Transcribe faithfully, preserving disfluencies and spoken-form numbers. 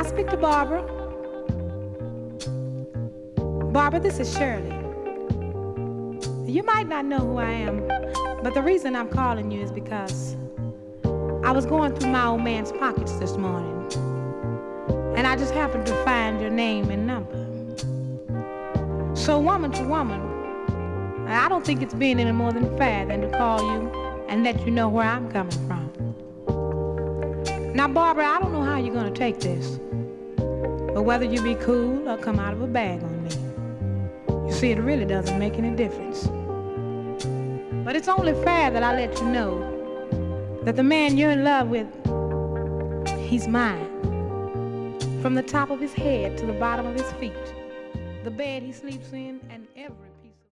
I speak to Barbara? Barbara, this is Shirley. You might not know who I am, but the reason I'm calling you is because I was going through my old man's pockets this morning, and I just happened to find your name and number. So woman to woman, I don't think it's being any more than fair than to call you and let you know where I'm coming from. Now, Barbara, I don't know how you're going to take this, but whether you be cool or come out of a bag on me, you see, it really doesn't make any difference. But it's only fair that I let you know that the man you're in love with, he's mine. From the top of his head to the bottom of his feet, the bed he sleeps in, and every